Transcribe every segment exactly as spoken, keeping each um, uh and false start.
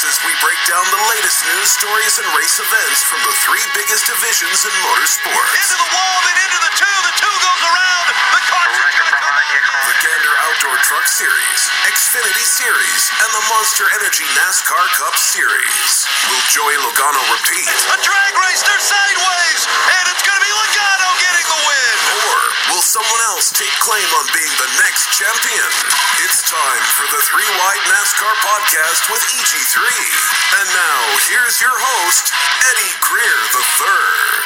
as we break down the latest news stories and race events from the three biggest divisions in motorsports. Into the wall, then into the two. The two goes around. The car's going to come out. The Gander Outdoor Truck Series, Xfinity Series, and the Monster Energy NASCAR Cup Series. Will Joey Logano repeat? A drag race, they're sideways, and it's going to be Logano getting the win. Or will someone else take claim on being the next champion? It's time for the Three Wide NASCAR Podcast with E G three. And now, here's your host, Eddie Greer the third.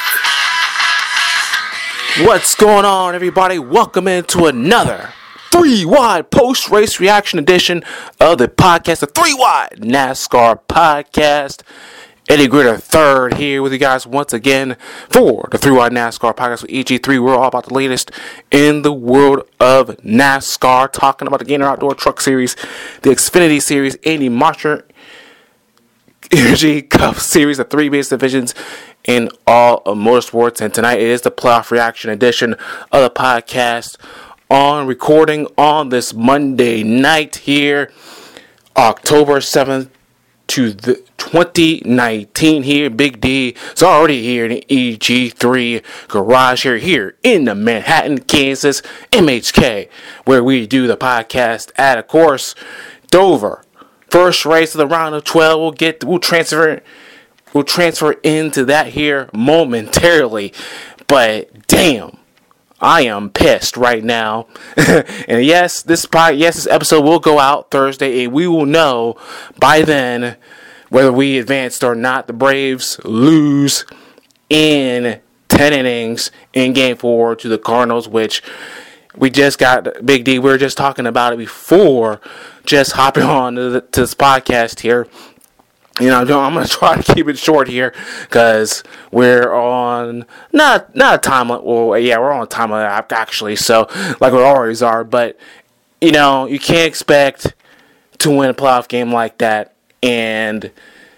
What's going on, everybody? Welcome into another Three Wide post-race reaction edition of the podcast, the Three Wide NASCAR Podcast. Eddie Greer the third here with you guys once again for the Three Wide NASCAR Podcast with E G three. We're all about the latest in the world of NASCAR, talking about the Gander Outdoor Truck Series, the Xfinity Series, and the Monster Energy Cup Series, the three biggest divisions in all of motorsports. And tonight it is the playoff reaction edition of the podcast, on recording on this Monday night here, October seventh to the twenty nineteen here. Big D is already here in the E G three garage here, here in the Manhattan, Kansas, M H K, where we do the podcast at, of course, Dover. First race of the round of twelve. We'll get, we'll transfer, we'll transfer into that here momentarily. But damn, I am pissed right now. And yes, this pod, yes, this episode will go out Thursday, and we will know by then whether we advanced or not. The Braves lose in ten innings in Game Four to the Cardinals, which we just got. Big D, we were just talking about it before just hopping on to, the, to this podcast here. You know, I'm going to try to keep it short here because we're on, not not a time, well, yeah, we're on a time limit actually, so, like we always are, but, you know, you can't expect to win a playoff game like that, and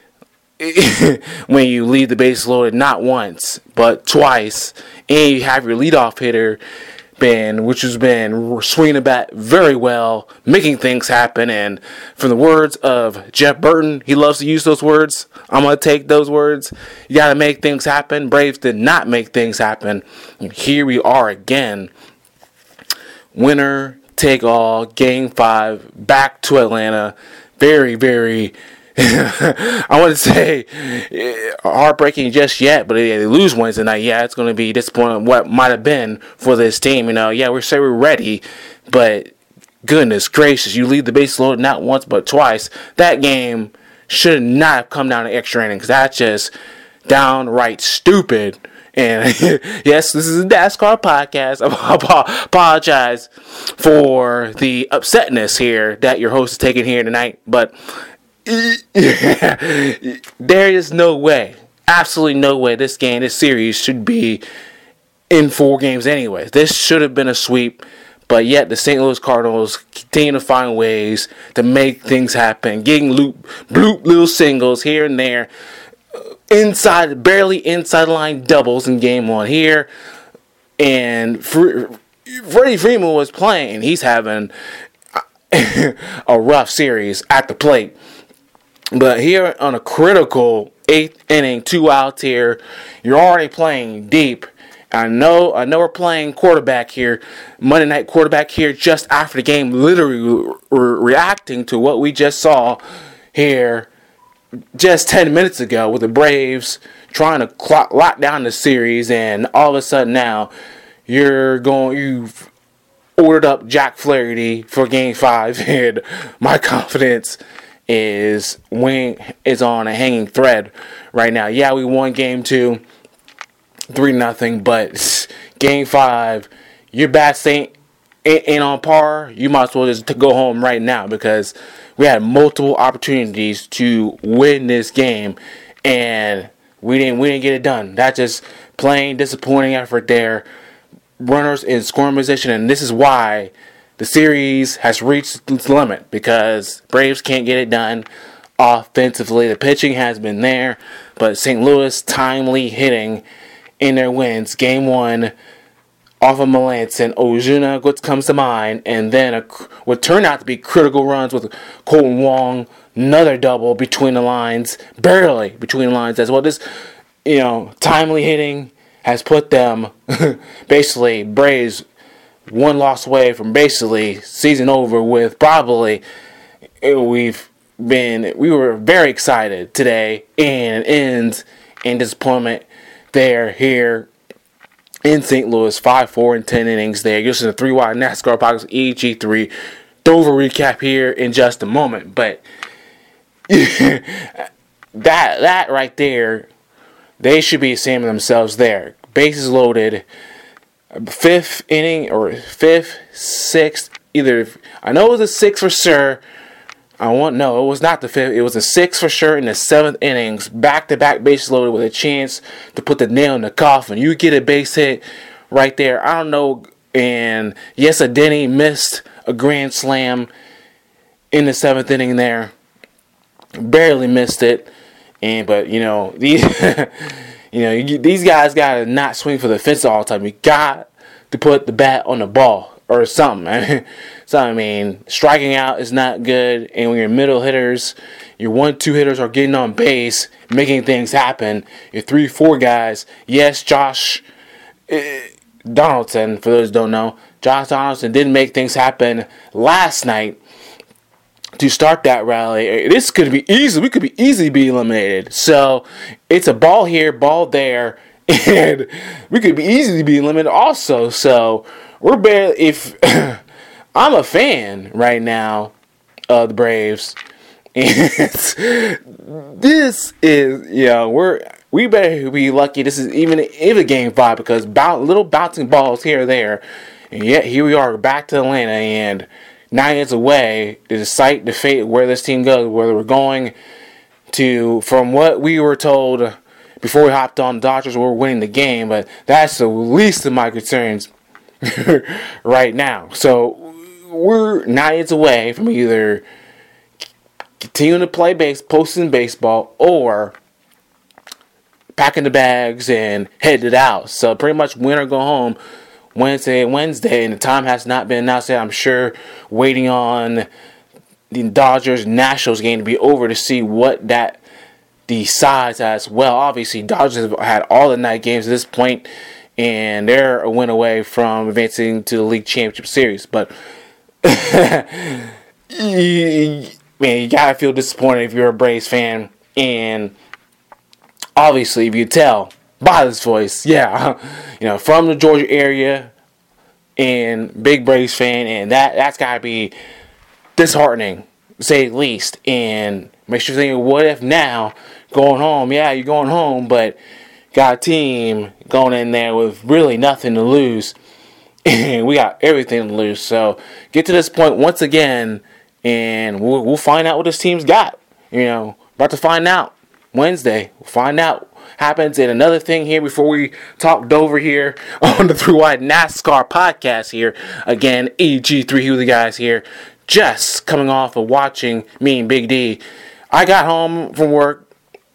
when you leave the bases loaded not once, but twice, and you have your leadoff hitter, been, which has been swinging the bat very well, making things happen, and from the words of Jeff Burton, he loves to use those words. I'm going to take those words. You got to make things happen. Braves did not make things happen. And here we are again. Winner, take all, game five, back to Atlanta. Very, very, I wouldn't say heartbreaking just yet, but if they lose Wednesday night, yeah, it's going to be disappointing what might have been for this team. You know, yeah, we say we're ready, but goodness gracious, you leave the base loaded not once but twice. That game should not have come down to extra innings. That's just downright stupid. And yes, this is a NASCAR podcast. I apologize for the upsetness here that your host is taking here tonight, but there is no way, absolutely no way this game, this series should be in four games anyways. This should have been a sweep, but yet the Saint Louis Cardinals continue to find ways to make things happen, getting loop, bloop little singles here and there, inside, barely inside line doubles in game one here, and Freddie Freeman was playing. He's having a rough series at the plate. But here on a critical eighth inning, two outs here, you're already playing deep. I know, I know we're playing quarterback here, Monday night quarterback here, just after the game, literally re- reacting to what we just saw here just ten minutes ago with the Braves trying to clock, lock down the series, and all of a sudden now you're going, you've ordered up Jack Flaherty for Game Five, and my confidence is wing is on a hanging thread right now. Yeah, we won game two, three nothing, but game five, your bats ain't ain't on par. You might as well just go home right now because we had multiple opportunities to win this game, and we didn't we didn't get it done. That's just plain disappointing effort there. Runners in scoring position, and this is why the series has reached its limit, because Braves can't get it done offensively. The pitching has been there, but Saint Louis timely hitting in their wins. Game one off of Melanson, Ozuna, what comes to mind, and then a, what turned out to be critical runs with Colton Wong, another double between the lines, barely between the lines as well. This, you know, timely hitting has put them basically Braves one loss away from basically season over with. Probably we've been we were very excited today, and it ends in disappointment there here in Saint Louis. Five, four, and ten innings there. You're listening to three wide NASCAR Podcast E G three. Dover recap here in just a moment, but that that right there, they should be saying themselves there. Bases loaded, fifth inning or fifth, sixth, either. I know it was a sixth for sure. I want no, it was not the fifth. It was a sixth for sure in the seventh innings, back to back bases loaded with a chance to put the nail in the coffin. You get a base hit right there. I don't know. And yes, a Denny missed a grand slam in the seventh inning there, barely missed it. And but you know these, you know you, these guys gotta not swing for the fence all the time. You got to put the bat on the ball or something. So I mean, striking out is not good. And when your middle hitters, your one, two hitters are getting on base, making things happen. Your three, four guys. Yes, Josh uh, Donaldson. For those who don't know, Josh Donaldson didn't make things happen last night to start that rally. This could be easy. We could be easily be eliminated. So it's a ball here, ball there, and we could be easily be eliminated also. So we're barely. If I'm a fan right now of the Braves, and this is you know we're we better be lucky. This is even even game five because bounce, little bouncing balls here or there, and yet here we are back to Atlanta and nine years away to decide the fate of where this team goes, whether we're going to, from what we were told before we hopped on, the Dodgers were winning the game, but that's the least of my concerns right now. So we're nine years away from either continuing to play base, posting baseball, or packing the bags and heading it out. So pretty much win or go home. Wednesday Wednesday, and the time has not been announced yet. I'm sure waiting on the Dodgers Nationals game to be over to see what that decides as well. Obviously, Dodgers have had all the night games at this point, and they're a win away from advancing to the League Championship Series. But man, you gotta feel disappointed if you're a Braves fan, and obviously, if you tell by this voice, yeah, you know, from the Georgia area and big Braves fan, and that, that's got to be disheartening, to say the least. And makes you think, what if now, going home, yeah, you're going home, but got a team going in there with really nothing to lose, and we got everything to lose. So get to this point once again, and we'll, we'll find out what this team's got. You know, about to find out Wednesday. We'll find out happens. And another thing here before we talk Dover here on the Three Wide NASCAR Podcast here. Again, E G three Hughley guys here. Just coming off of watching me and Big D. I got home from work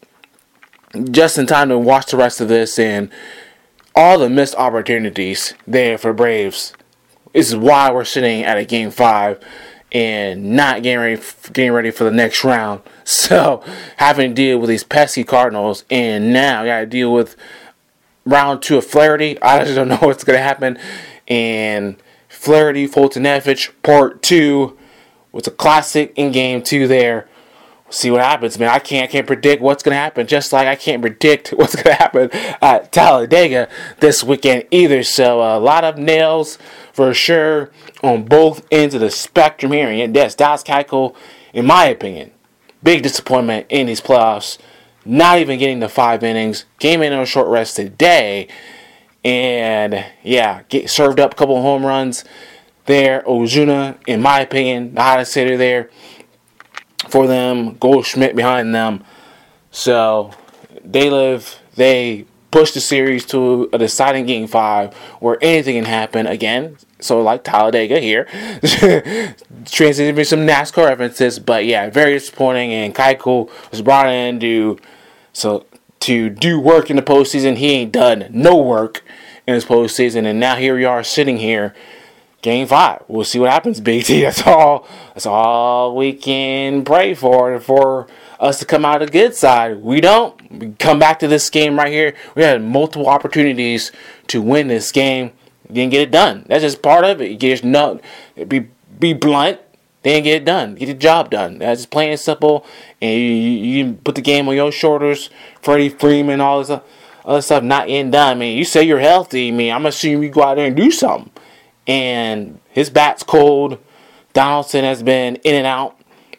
just in time to watch the rest of this, and all the missed opportunities there for Braves. This is why we're sitting at a game five and not getting ready, getting ready for the next round. So, having to deal with these pesky Cardinals, and now I got to deal with round two of Flaherty. I just don't know what's going to happen. And Flaherty, Foltynewicz, part two was a classic in game two there. We'll see what happens, man. I can't, I can't predict what's going to happen, just like I can't predict what's going to happen at Talladega this weekend either. So, a lot of nails for sure on both ends of the spectrum here. And yes, Dallas Keuchel, in my opinion, big disappointment in these playoffs. Not even getting the five innings. Came in on a short rest today. And, yeah, get served up a couple of home runs there. Ozuna, in my opinion, the hottest hitter there for them. Goldschmidt behind them. So, they live, they push the series to a deciding game five where anything can happen again. So like Talladega here, transitioning some NASCAR references, but yeah, very disappointing. And Keuchel was brought in to so to do work in the postseason. He ain't done no work in his postseason, and now here we are sitting here, Game five. We'll see what happens, Big T. That's all. That's all we can pray for for us to come out of the good side. We don't. We come back to this game right here. We had multiple opportunities to win this game. Didn't get it done. That's just part of it. You just no. Be be blunt. They didn't get it done. Get the job done. That's just plain and simple. And you, you, you put the game on your shoulders. Freddie Freeman, all this other stuff not getting done. I mean, you say you're healthy. I mean, I'm assuming you go out there and do something. And his bat's cold. Donaldson has been in and out.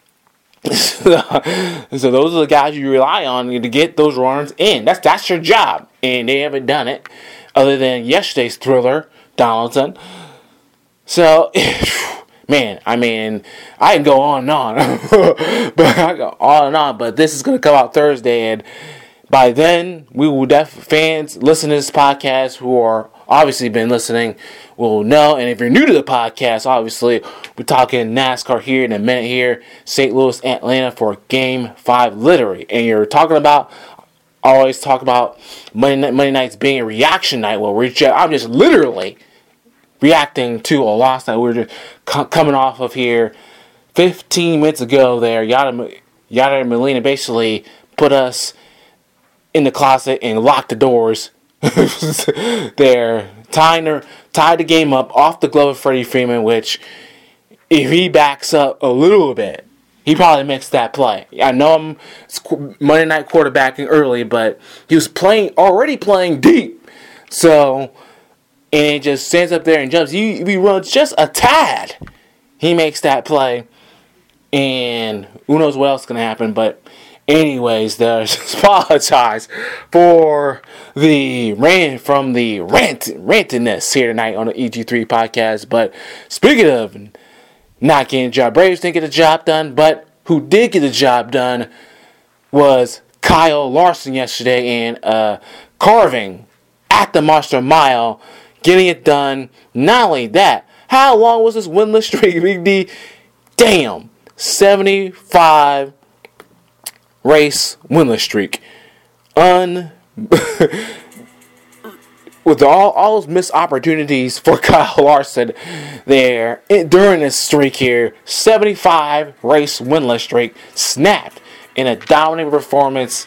So those are the guys you rely on to get those runs in. That's that's your job. And they haven't done it. Other than yesterday's thriller, Donaldson. So, man, I mean, I can go on and on. but I go on and on. But this is going to come out Thursday. And by then, we will def fans listen to this podcast who are obviously been listening will know. And if you're new to the podcast, obviously, we're talking NASCAR here in a minute here. Saint Louis, Atlanta for Game five, literally. And you're talking about, I always talk about Monday, night, Monday nights being a reaction night. Well, we're just, I'm just literally reacting to a loss that we're just co- coming off of here. fifteen minutes ago there, Yada, Yada and Molina basically put us in the closet and locked the doors. They're tying her, tied the game up off the glove of Freddie Freeman, which if he backs up a little bit, he probably makes that play. I know I'm Monday night quarterbacking early, but he was playing already playing deep. So, and he just stands up there and jumps. He, he runs just a tad. He makes that play, and who knows what else is going to happen, but anyways, there's apologize for the rant from the rant rantiness here tonight on the E G three podcast. But speaking of not getting the job, Braves didn't get the job done, but who did get the job done was Kyle Larson yesterday and uh, carving at the Monster Mile, getting it done. Not only that, how long was this winless streak, Big D? Damn, seventy-five race winless streak. Un with all, all those missed opportunities for Kyle Larson there it, during this streak here, seventy-five race winless streak snapped in a dominating performance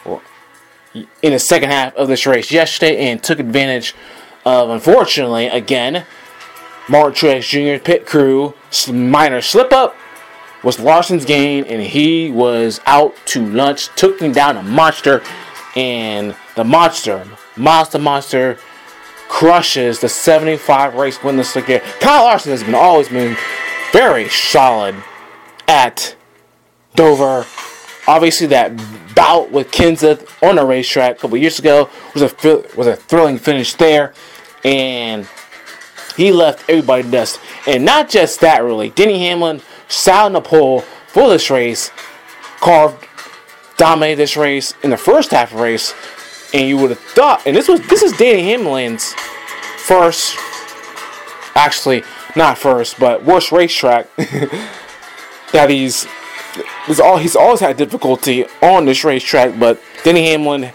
in the second half of this race yesterday, and took advantage of, unfortunately, again, Martin Truex Junior pit crew minor slip up was Larson's gain, and he was out to lunch, took him down a monster, and the monster, Monster Monster, crushes the seventy-five race winless streak here. Kyle Larson has been always been very solid at Dover. Obviously, that bout with Kenseth on the racetrack a couple years ago was a was a thrilling finish there, and he left everybody dust. And not just that, really. Denny Hamlin sat on the pole for this race, carved, dominated this race in the first half of the race, and you would have thought, and this was this is Denny Hamlin's first, actually not first, but worst racetrack that he's he's all he's always had difficulty on this racetrack. But Denny Hamlin,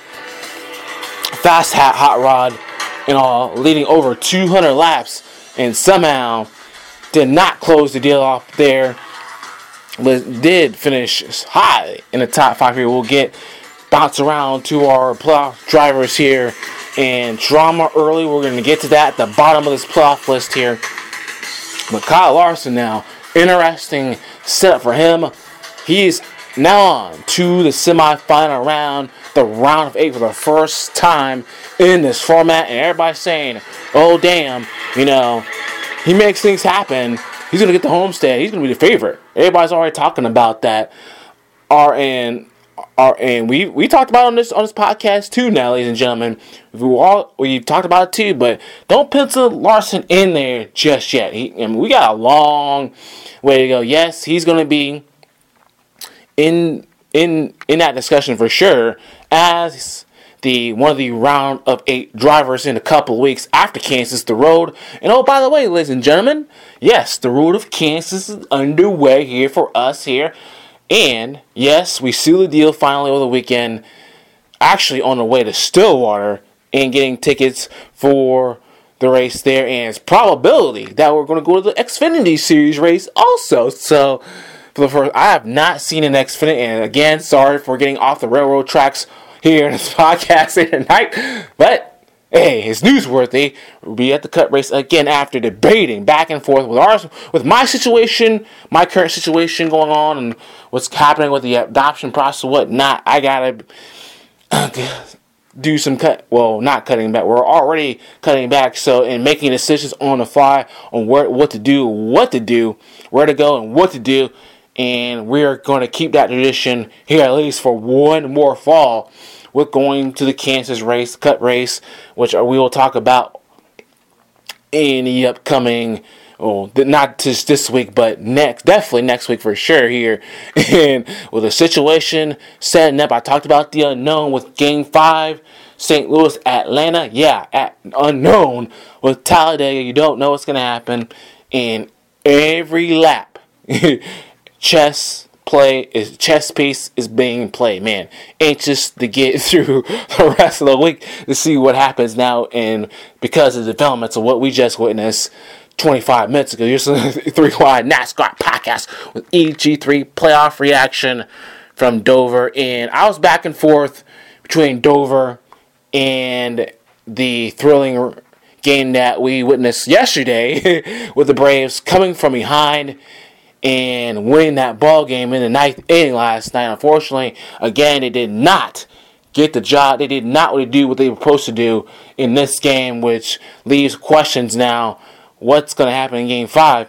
fast hat, hot rod, and all, leading over two hundred laps, and somehow did not close the deal off there, but did finish high in the top five here. We'll get bounce around to our playoff drivers here, and drama early. We're going to get to that at the bottom of this playoff list here. But Kyle Larson now, interesting setup for him. He's now on to the semifinal round, the round of eight for the first time in this format, and everybody's saying, oh damn, you know, he makes things happen. He's going to get the homestead. He's going to be the favorite. Everybody's already talking about that. R and R and we we talked about it on this on this podcast too now, ladies and gentlemen. We all we talked about it too, but don't pencil Larson in there just yet. He, I mean, we got a long way to go. Yes, he's going to be in in in that discussion for sure as the one of the round of eight drivers in a couple of weeks after Kansas, the road. And oh, by the way, ladies and gentlemen, yes, the road of Kansas is underway here for us here. And yes, we sealed the deal finally over the weekend, actually on the way to Stillwater and getting tickets for the race there, and it's probability that we're going to go to the Xfinity Series race also. So, for the first, I have not seen an Xfinity, and again, sorry for getting off the railroad tracks here in this podcast here tonight, but hey, it's newsworthy. We'll be at the Cup race again after debating back and forth with our, with my situation, my current situation going on, and what's happening with the adoption process and whatnot. I gotta do some cut. Well, not cutting back. We're already cutting back. So, and making decisions on the fly on where, what to do, what to do, where to go, and what to do. And we're going to keep that tradition here at least for one more fall. We're going to the Kansas race, Cup race, which we will talk about in the upcoming, well, not just this week, but next, definitely next week for sure here. And with the situation setting up, I talked about the unknown with Game five, Saint Louis, Atlanta. Yeah, at unknown with Talladega. You don't know what's going to happen. And every lap, chess play is chess piece is being played. Man, anxious to get through the rest of the week to see what happens now, and because of the developments of what we just witnessed twenty-five minutes ago. Here's the Three Wide NASCAR podcast with E G three playoff reaction from Dover, and I was back and forth between Dover and the thrilling game that we witnessed yesterday with the Braves coming from behind and winning that ball game in the ninth inning last night. Unfortunately, again, they did not get the job. They did not really do what they were supposed to do in this game, which leaves questions now. What's going to happen in Game Five?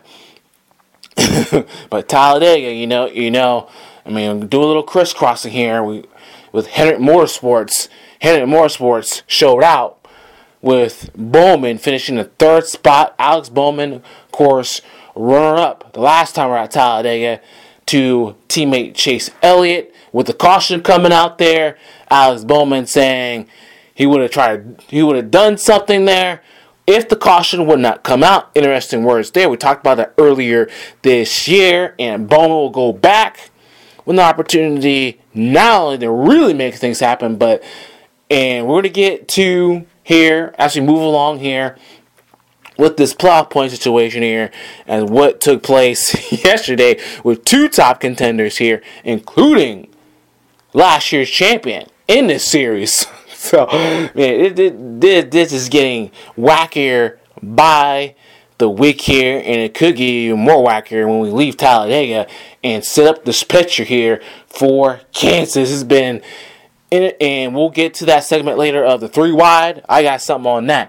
But Talladega, you know, you know, I mean, do a little crisscrossing here. We with Hendrick Motorsports. Hendrick Motorsports showed out with Bowman finishing the third spot. Alex Bowman, of course, runner-up the last time we were at Talladega to teammate Chase Elliott, with the caution coming out there. Alex Bowman saying he would have tried, he would have done something there if the caution would not come out. Interesting words there. We talked about that earlier this year, and Bowman will go back with an opportunity not only to really make things happen, but and we're going to get to here as we move along here with this playoff point situation here and what took place yesterday with two top contenders here, including last year's champion in this series. So, man, it, it, it, this is getting wackier by the week here, and it could get even more wackier when we leave Talladega and set up this picture here for Kansas. It's been, in it, and we'll get to that segment later of the three wide. I got something on that.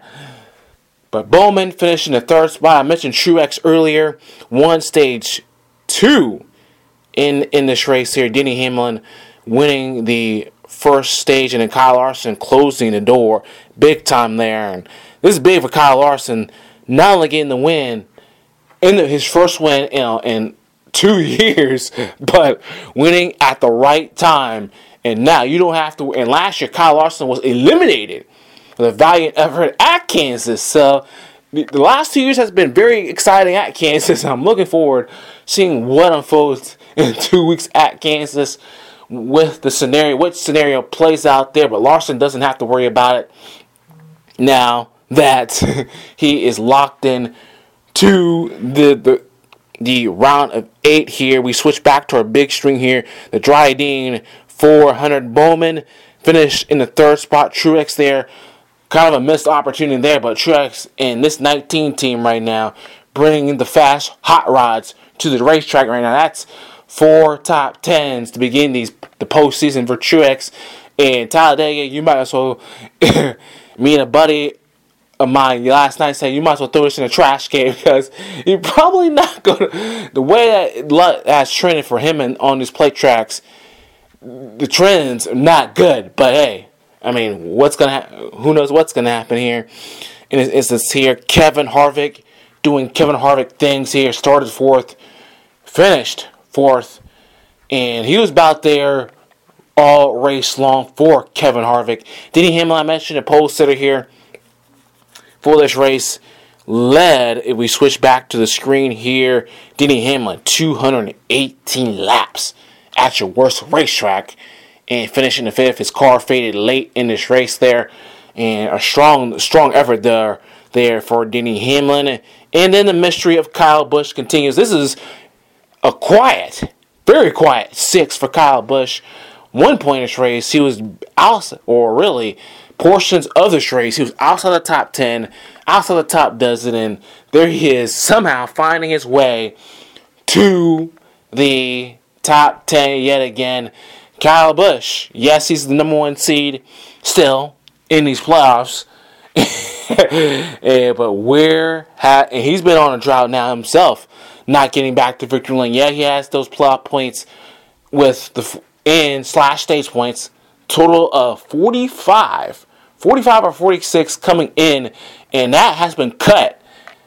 But Bowman finishing the third spot. I mentioned Truex earlier. Won stage two in, in this race here. Denny Hamlin winning the first stage, and then Kyle Larson closing the door big time there. And this is big for Kyle Larson, not only getting the win, in the, his first win you know, in two years, but winning at the right time. And now you don't have to. And last year, Kyle Larson was eliminated with a valiant effort at Kansas. So the last two years has been very exciting at Kansas. I'm looking forward to seeing what unfolds in two weeks at Kansas with the scenario, what scenario plays out there. But Larson doesn't have to worry about it now that he is locked in to the the the round of eight here. We switch back to our big string here. The Dryden four hundred Bowman finished in the third spot. Truex there. Kind of a missed opportunity there, but Truex in this nineteen team right now, bringing the fast hot rods to the racetrack right now. That's four top tens to begin these the postseason for Truex. And Talladega, you might as well, me and a buddy of mine last night said, you might as well throw this in a trash can, because you're probably not going to, the way that has trended for him and on these plate tracks, the trends are not good, but hey, I mean, what's gonna ha- who knows what's gonna happen here? And it's, it's this here Kevin Harvick doing Kevin Harvick things here. Started fourth, finished fourth, and he was about there all race long for Kevin Harvick. Denny Hamlin, I mentioned, a pole sitter here for this race, led. If we switch back to the screen here, Denny Hamlin, two hundred eighteen laps at your worst racetrack. And finishing the fifth, his car faded late in this race there, and a strong, strong effort there there for Denny Hamlin. And then the mystery of Kyle Busch continues. This is a quiet, very quiet six for Kyle Busch. One point in this race, he was outside, or really portions of this race, he was outside the top ten, outside the top dozen, and there he is somehow finding his way to the top ten yet again. Kyle Busch, yes, he's the number one seed still in these playoffs. yeah, but where ha- and he's been on a drought now himself, not getting back to victory lane. Yeah, he has those playoff points with the f- and slash stage points, total of forty-five, forty-five or forty-six coming in, and that has been cut.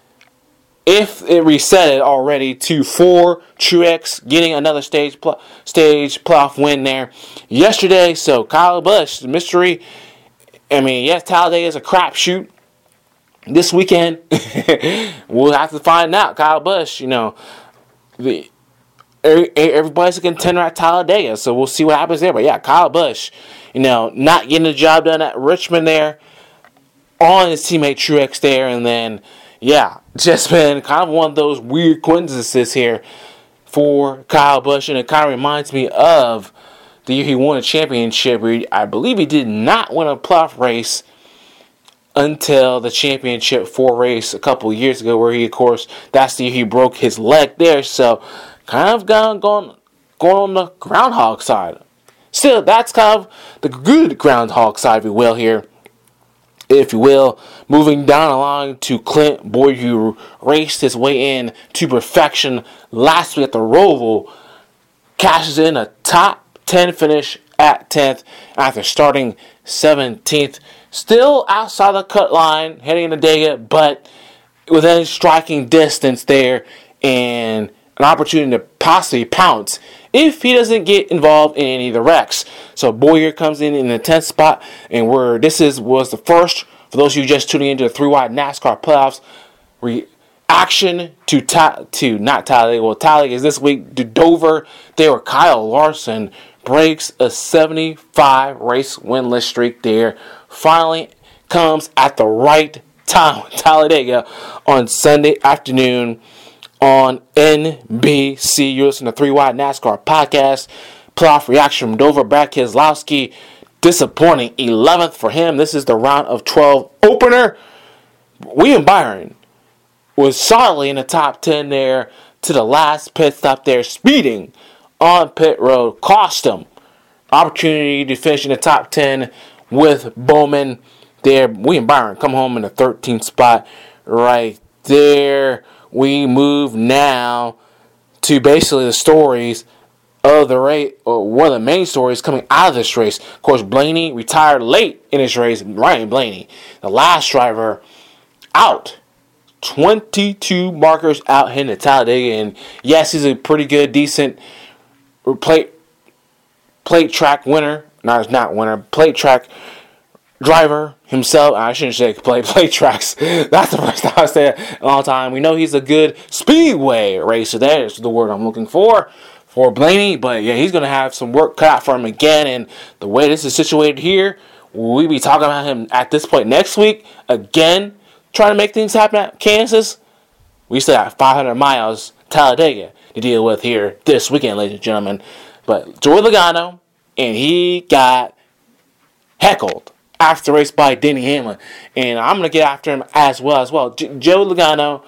If it reset it already to four, Truex getting another stage pl- stage playoff win there yesterday. So Kyle Busch, the mystery. I mean, yes, Talladega is a crapshoot this weekend. We'll have to find out. Kyle Busch, you know, the everybody's a contender at Talladega, so we'll see what happens there. But yeah, Kyle Busch, you know, not getting the job done at Richmond there, on his teammate Truex there, and then, yeah, just been kind of one of those weird coincidences here for Kyle Busch, and it kind of reminds me of the year he won a championship where he, I believe he did not win a playoff race until the championship four race a couple years ago, where he, of course, that's the year he broke his leg there, so kind of gone, going, going on the groundhog side. Still, that's kind of the good groundhog side, if you will, here. If you will, moving down along to Clint Bowyer, who raced his way in to perfection last week at the Roval, cashes in a top ten finish at tenth after starting seventeenth. Still outside the cut line, heading into Dega, but within striking distance there, and an opportunity to possibly pounce if he doesn't get involved in any of the wrecks. So Bowyer comes in in the tenth spot, and where this is was the first, for those of you just tuning into the three wide NASCAR playoffs, reaction to ta- to not Talladega, well Talladega is this week to Dover. There where Kyle Larson breaks a seventy-five race winless streak there. Finally comes at the right time, Talladega, on Sunday afternoon on N B C. You're listening to three wide NASCAR podcast. Playoff reaction from Dover. Brad Keselowski, disappointing eleventh for him. This is the round of twelve opener. William Byron was solidly in the top ten there to the last pit stop there, speeding on pit road. Cost him opportunity to finish in the top ten with Bowman there. William Byron come home in the thirteenth spot right there. We move now to basically the stories of the race, or one of the main stories coming out of this race. Of course, Blaney retired late in this race. Ryan Blaney, the last driver, out. twenty-two markers out hitting the Talladega. And yes, he's a pretty good, decent plate, plate track winner. No, it's not winner. Plate track driver himself. I shouldn't say play play tracks. That's the first time I say it in a long time. We know he's a good speedway racer. That is the word I'm looking for for Blaney. But yeah, he's gonna have some work cut out for him again. And the way this is situated here, we'll be talking about him at this point next week again, trying to make things happen at Kansas. We still have five hundred miles Talladega to deal with here this weekend, ladies and gentlemen. But Joey Logano, and he got heckled after the race by Denny Hamlin, and I'm gonna get after him as well as well. J- Joe Logano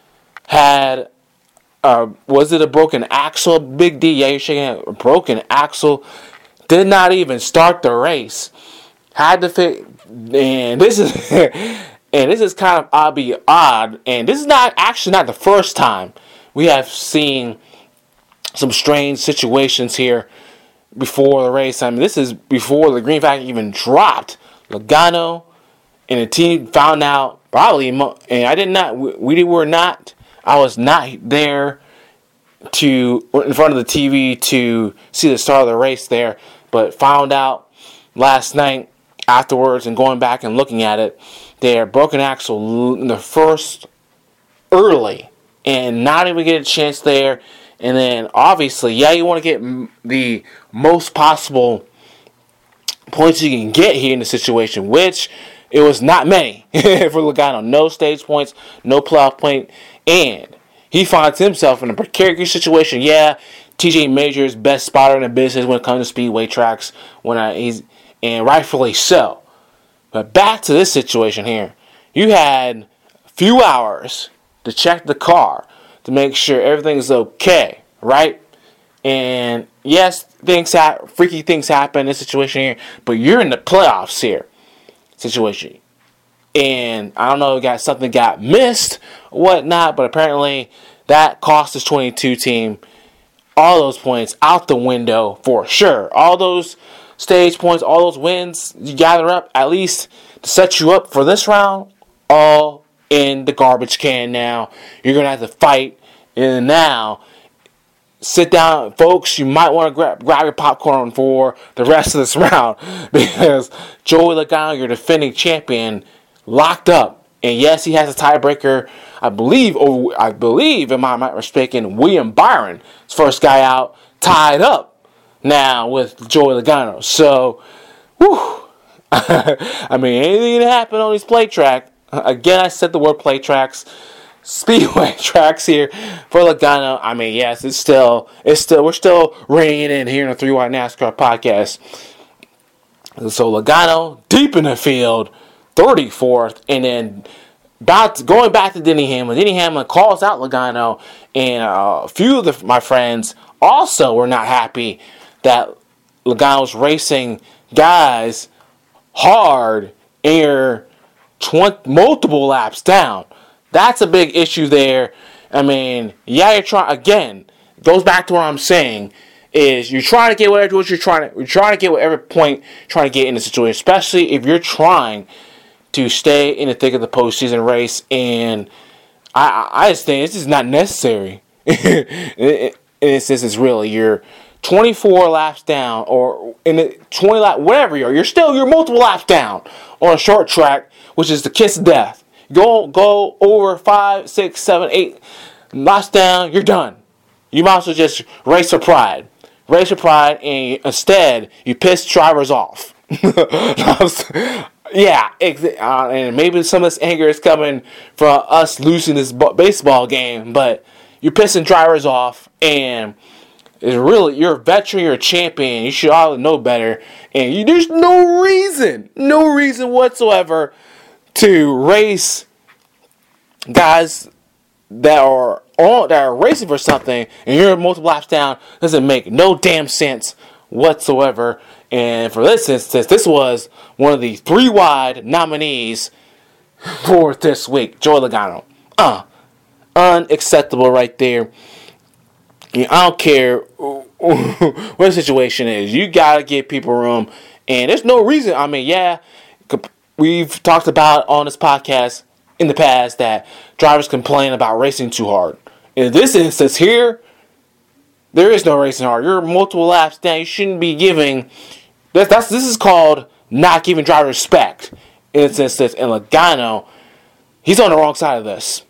had, uh, was it a broken axle? Big D, yeah, you're shaking it. A broken axle. Did not even start the race. Had to fit, and this is, and this is kind of odd, be odd, and this is not actually not the first time we have seen some strange situations here before the race. I mean, this is before the green flag even dropped. Logano and the team found out probably, and I did not, we were not, I was not there to, in front of the T V to see the start of the race there, but found out last night afterwards and going back and looking at it, their broken axle in the first early and not even get a chance there. And then obviously, yeah, you want to get the most possible points you can get here in the situation, which it was not many for Logano. No stage points, no playoff point, and he finds himself in a precarious situation. Yeah, T J Majors, best spotter in the business when it comes to speedway tracks, when I, he's and rightfully so. But back to this situation here. You had a few hours to check the car to make sure everything's okay, right? And yes, things ha- freaky things happen in this situation here, but you're in the playoffs here situation. And I don't know if got something got missed or whatnot, but apparently that cost this twenty-two team all those points out the window for sure. All those stage points, all those wins you gather up, at least to set you up for this round, all in the garbage can now. You're going to have to fight. And now, sit down, folks. You might want to grab, grab your popcorn for the rest of this round because Joey Logano, your defending champion, locked up. And yes, he has a tiebreaker. I believe, or I believe, am I not mistaken, William Byron, his first guy out, tied up now with Joey Logano. So, whew. I mean, anything can happen on these play track. Again, I said the word play tracks. Speedway tracks here for Logano. I mean, yes, it's still, it's still, we're still reining it in here in the three wide NASCAR podcast. So Logano deep in the field, thirty-fourth, and then about going back to Denny Hamlin. Denny Hamlin calls out Logano, and uh, a few of the, my friends also were not happy that Logano's racing guys hard and twenty multiple laps down. That's a big issue there. I mean, yeah, you're trying, again, goes back to what I'm saying, is you're trying to get whatever what you're trying to, you're trying to get whatever point trying to get in the situation, especially if you're trying to stay in the thick of the postseason race, and I, I just think this is not necessary. In this instance, really, you're twenty-four laps down, or in the twenty lap, whatever you are, you're still, you're multiple laps down on a short track, which is the kiss of death. Go go over five, six, seven, eight laps down, you're done. You might as well just race for pride. Race for pride, and instead, you piss drivers off. Yeah, uh, and maybe some of this anger is coming from us losing this baseball game, but you're pissing drivers off, and it's really, you're a veteran, you're a champion, you should all know better, and you, there's no reason, no reason whatsoever to race guys that are on that are racing for something, and you're multiple laps down. Doesn't make no damn sense whatsoever. And for this instance, this was one of the three wide nominees for this week, Joey Logano. Uh, unacceptable right there. You know, I don't care what the situation is. You gotta give people room, and there's no reason. I mean, yeah. We've talked about on this podcast in the past that drivers complain about racing too hard. In this instance here, there is no racing hard. You're multiple laps down. You shouldn't be giving. That's, that's this is called not giving drivers respect. In this instance, and Logano, he's on the wrong side of this.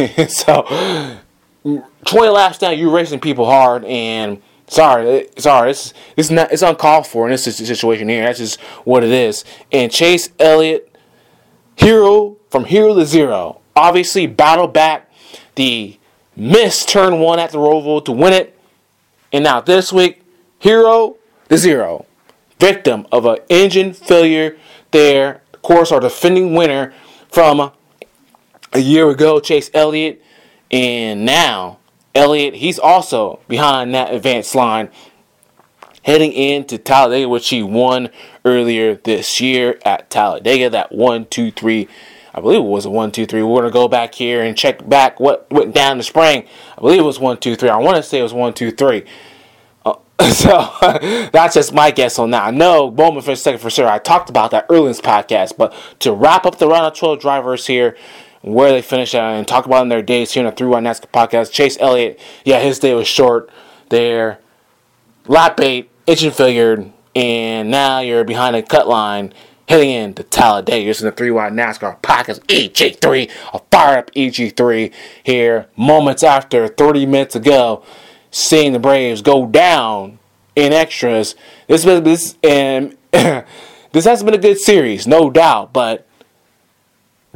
So, twenty laps down, you're racing people hard, and Sorry, sorry, it's it's not it's uncalled for in this situation here. That's just what it is. And Chase Elliott, hero from hero to zero, obviously battled back the missed turn one at the Roval to win it, and now this week, hero to zero, victim of an engine failure. There, of course, our defending winner from a year ago, Chase Elliott, and now. Elliott, he's also behind that advanced line heading into Talladega, which he won earlier this year at Talladega. That one, two, three, I believe it was a one, two, three. We're going to go back here and check back what went down in the spring. I believe it was one, two, three. I want to say it was one, two, three. Uh, so that's just my guess on that. I know Bowman for a second for sure. I talked about that earlier in this podcast, but to wrap up the round of twelve drivers here, where they finished at and talk about in their days here in the three one NASCAR podcast. Chase Elliott, yeah, his day was short there. Lap eight, engine failure, and now you're behind the cut line heading into Talladega. You're in the three one NASCAR podcast, E G three, a fired up E G three here, moments after thirty minutes ago, seeing the Braves go down in extras. This, this, and this hasn't been a good series, no doubt, but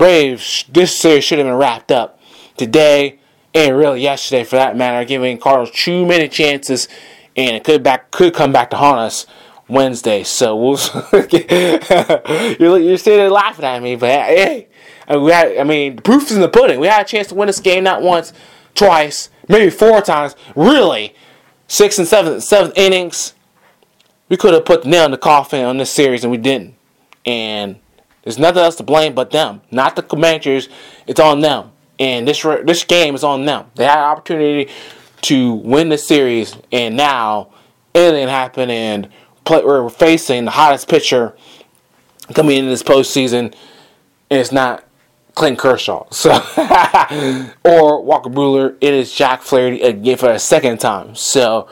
Braves, this series should have been wrapped up today and really yesterday for that matter, giving Cardinals too many chances, and it could back could come back to haunt us Wednesday. So we'll you're, you're sitting there laughing at me, but hey, I mean, we had, I mean, the proof is in the pudding. We had a chance to win this game not once, twice, maybe four times. Really, sixth and seventh, seventh innings, we could have put the nail in the coffin on this series, and we didn't. And there's nothing else to blame but them, not the Commanders. It's on them. And this this game is on them. They had an opportunity to win the series, and now anything happened, and play, we're facing the hottest pitcher coming into this postseason, and it's not Clayton Kershaw, so or Walker Buehler. It is Jack Flaherty again for a second time. So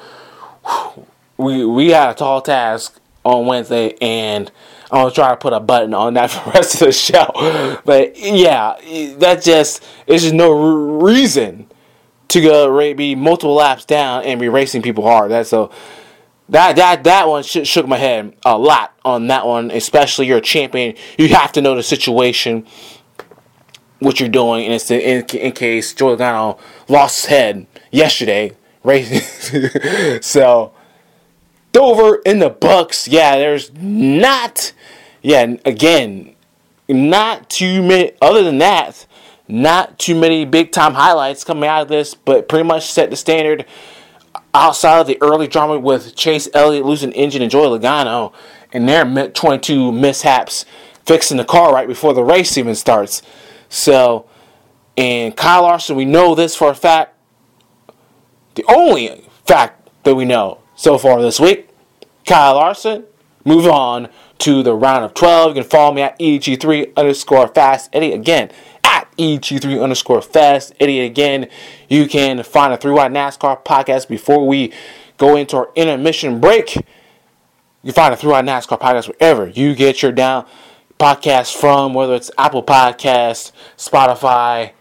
we we had a tall task on Wednesday, and I'm gonna try to put a button on that for the rest of the show. But yeah, that just it's just no reason to go be multiple laps down and be racing people hard. That's so that that that one sh- shook my head a lot on that one. Especially you're a champion, you have to know the situation, what you're doing, and it's in, in case Joey Logano lost his head yesterday racing. So Dover in the Bucks. Yeah, there's not. Yeah, again, not too many. Other than that, not too many big time highlights coming out of this, but pretty much set the standard outside of the early drama with Chase Elliott losing engine and Joey Logano and their twenty-two mishaps fixing the car right before the race even starts. So, and Kyle Larson, we know this for a fact. The only fact that we know so far this week, Kyle Larson, move on to the round of twelve. You can follow me at E G three underscore Fast Eddie. Again, at E G three underscore Fast Eddie. Again, you can find a three wide NASCAR podcast before we go into our intermission break. You can find a three wide NASCAR podcast wherever you get your down podcast from, whether it's Apple Podcasts, Spotify,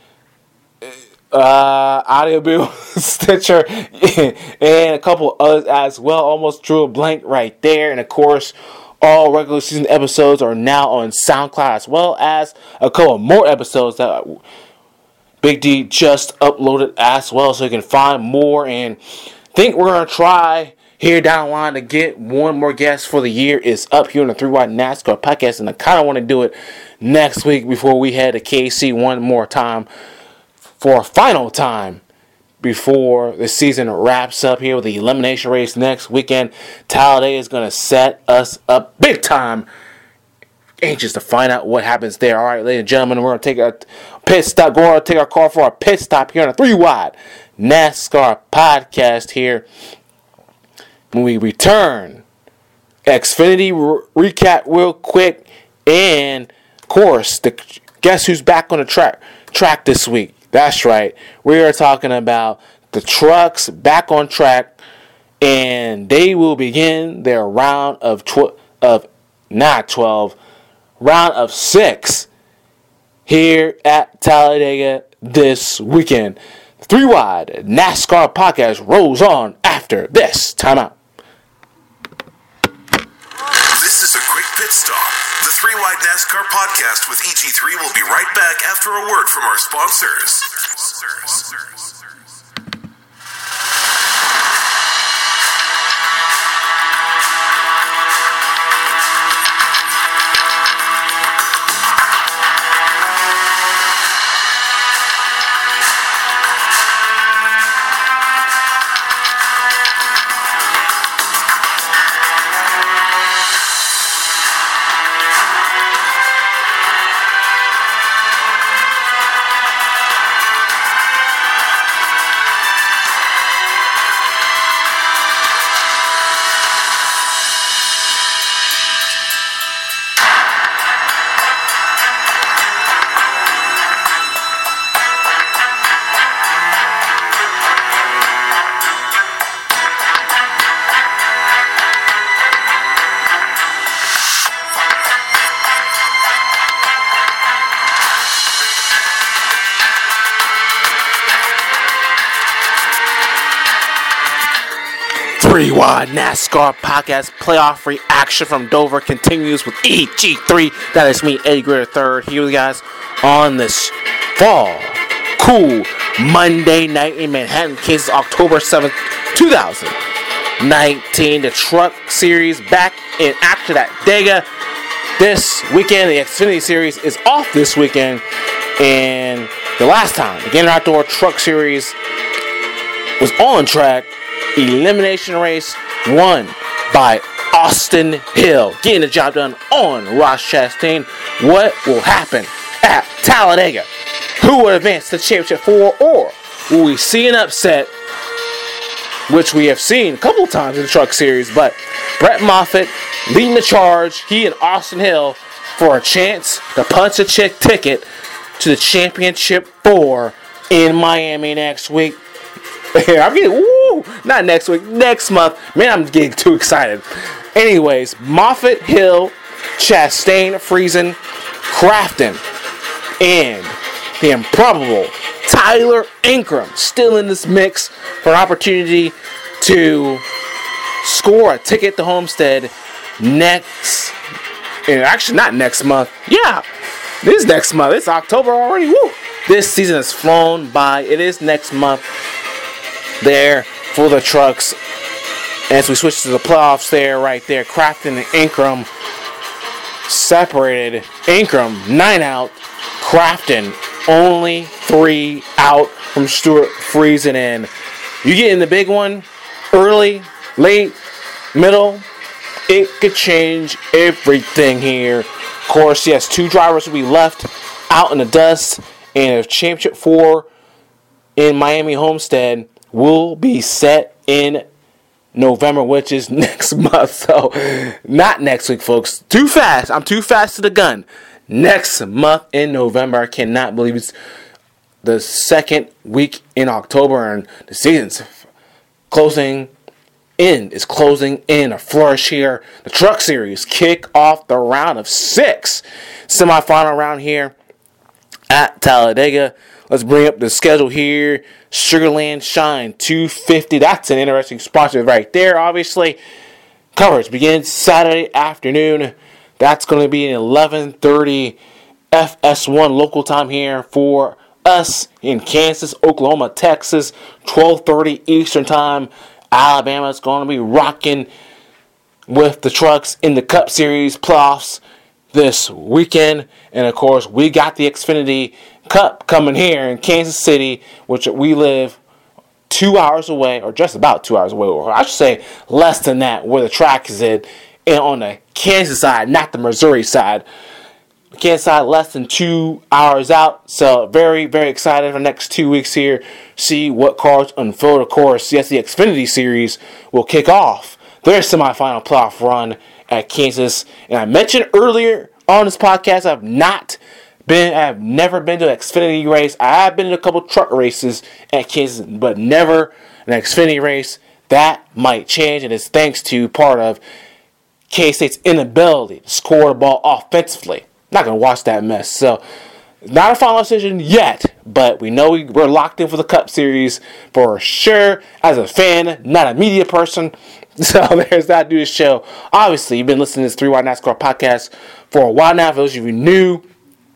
uh, Audible, Stitcher, and a couple others as well. Almost drew a blank right there. And of course, all regular season episodes are now on SoundCloud, as well as a couple more episodes that Big D just uploaded as well. So you can find more, and think we're going to try here down the line to get one more guest for the year is up here on the three wide NASCAR podcast, and I kind of want to do it next week before we head to K C one more time for a final time before the season wraps up here with the elimination race next weekend. Talladega is going to set us up big time. Anxious to find out what happens there. All right, ladies and gentlemen, we're going to take a pit stop. Go on and take our car for our pit stop here on a three wide NASCAR podcast here. When we return, Xfinity re- recap real quick, and of course, the guess who's back on the track track this week? That's right. We are talking about the trucks back on track, and they will begin their round of tw- of not twelve, round of six here at Talladega this weekend. The three wide NASCAR podcast rolls on after this timeout. This is a quick pit stop. The three wide NASCAR podcast with E G three will be right back after a word from our sponsors. Three Wide NASCAR Podcast playoff reaction from Dover continues with E G three. That is me, Eddie Gritter the third, here with you guys on this fall, cool Monday night in Manhattan, Kansas, October seventh, twenty nineteen. The Truck Series back in action at Dega this weekend. The Xfinity Series is off this weekend, and the last time the Gator Outdoor Truck Series was on track, elimination race won by Austin Hill, getting the job done on Ross Chastain. What will happen at Talladega? Who will advance to the championship four, or will we see an upset, which we have seen a couple times in the Truck Series? But Brett Moffitt leading the charge, he and Austin Hill, for a chance to punch a chick ticket to the championship four in Miami next week. I'm getting, woo, not next week, next month. Man, I'm getting too excited. Anyways, Moffitt, Hill, Chastain, Friesen, Crafton, and the improbable Tyler Ankrum still in this mix for an opportunity to score a ticket to Homestead next, and actually not next month. Yeah, this is next month. It's October already. Woo! This season has flown by. It is next month there for the trucks. As we switch to the playoffs there, right there, Crafton and Ankrum separated. Ankrum, nine out. Crafton, only three out from Stuart Friesen. And you get in the big one, early, late, middle, it could change everything here. Of course, yes, two drivers will be left out in the dust, and a championship four in Miami Homestead will be set in November, which is next month. So, not next week, folks. Too fast. I'm too fast to the gun. Next month in November. I cannot believe it's the second week in October, and the season's closing in. Is closing in a flourish here. The Truck Series kick off the round of six. Semifinal round here at Talladega. Let's bring up the schedule here. Sugarland Shine two fifty. That's an interesting sponsor right there, obviously. Coverage begins Saturday afternoon. That's going to be an eleven thirty F S one local time here for us in Kansas, Oklahoma, Texas. twelve thirty Eastern time. Alabama's going to be rocking with the trucks in the Cup Series playoffs this weekend. And, of course, we got the Xfinity Cup coming here in Kansas City, which we live two hours away, or just about two hours away, or I should say less than that, where the track is at, and on the Kansas side, not the Missouri side. Kansas side, less than two hours out. So very, very excited for the next two weeks here. See what cars unfold. Of course, yes, the Xfinity Series will kick off their semifinal playoff run at Kansas. And I mentioned earlier on this podcast, I've not been, I've never been to an Xfinity race. I have been to a couple truck races at Kansas, but never an Xfinity race. That might change, and it's thanks to part of K-State's inability to score the ball offensively. Not going to watch that mess. So, not a final decision yet, but we know we, we're locked in for the Cup Series for sure. As a fan, not a media person. So, there's that to the show. Obviously, you've been listening to this Three Wide NASCAR podcast for a while now. For those of you new,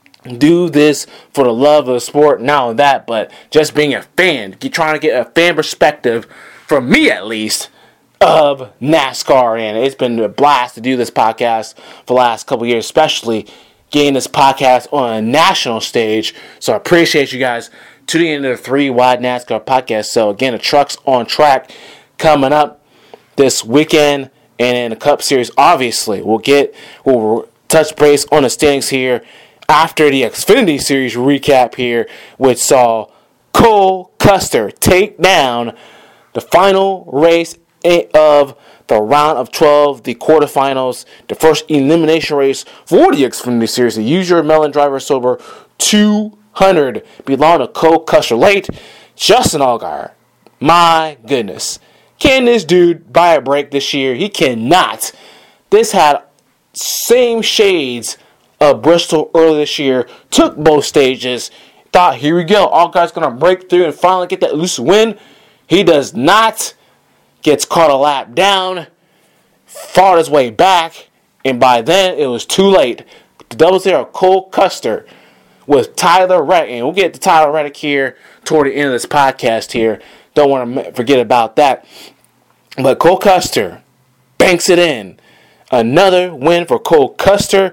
do this for the love of the sport. Not only that, but just being a fan. You're trying to get a fan perspective, from me at least, of NASCAR. And it's been a blast to do this podcast for the last couple years, especially getting this podcast on a national stage. So I appreciate you guys tuning into the Three Wide NASCAR podcast. So again, the truck's on track coming up this weekend, and in the Cup Series, obviously, we'll get we'll touch base on the standings here after the Xfinity Series recap here, which saw Cole Custer take down the final race of the round of twelve, the quarterfinals, the first elimination race for the Xfinity Series. The Use Your Melon Driver Sober two hundred belong to Cole Custer. Late, Justin Allgaier. My goodness. Can this dude buy a break this year? He cannot. This had same shades of Bristol earlier this year. Took both stages. Thought, here we go. Allgaier's going to break through and finally get that loose win. He does not. gets caught a lap down, fought his way back, and by then it was too late. The double zero Cole Custer with Tyler Reddick, and we'll get to Tyler Reddick here toward the end of this podcast here. Don't want to forget about that. But Cole Custer banks it in. Another win for Cole Custer.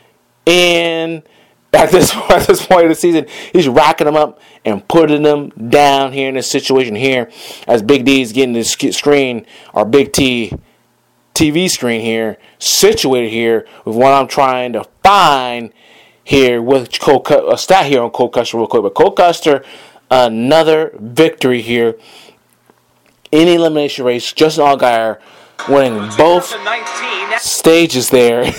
And at this, at this point of the season, he's racking them up and putting them down here in this situation here. As Big D's getting this screen, our Big T T V screen here, situated here with what I'm trying to find here with Cole, a stat here on Cole Custer real quick. But Cole Custer, another victory here in the elimination race. Justin Allgaier winning both stages there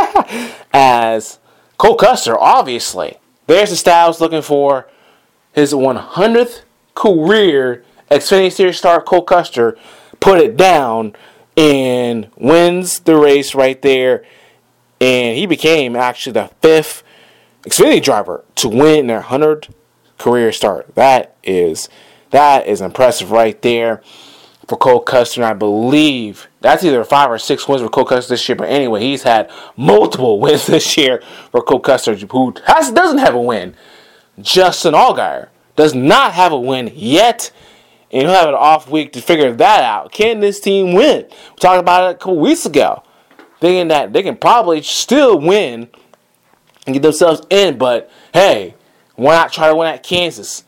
as Cole Custer, obviously. There's the stat I was looking for. His one hundredth career Xfinity Series star, Cole Custer, put it down and wins the race right there. And he became actually the fifth Xfinity driver to win their one hundredth career start. That is that is impressive right there for Cole Custer. And I believe that's either five or six wins for Cole Custer this year. But anyway, he's had multiple wins this year for Cole Custer, who has, doesn't have a win. Justin Allgaier does not have a win yet. And he'll have an off week to figure that out. Can this team win? We talked about it a couple weeks ago. Thinking that they can probably still win and get themselves in. But, hey, why not try to win at Kansas?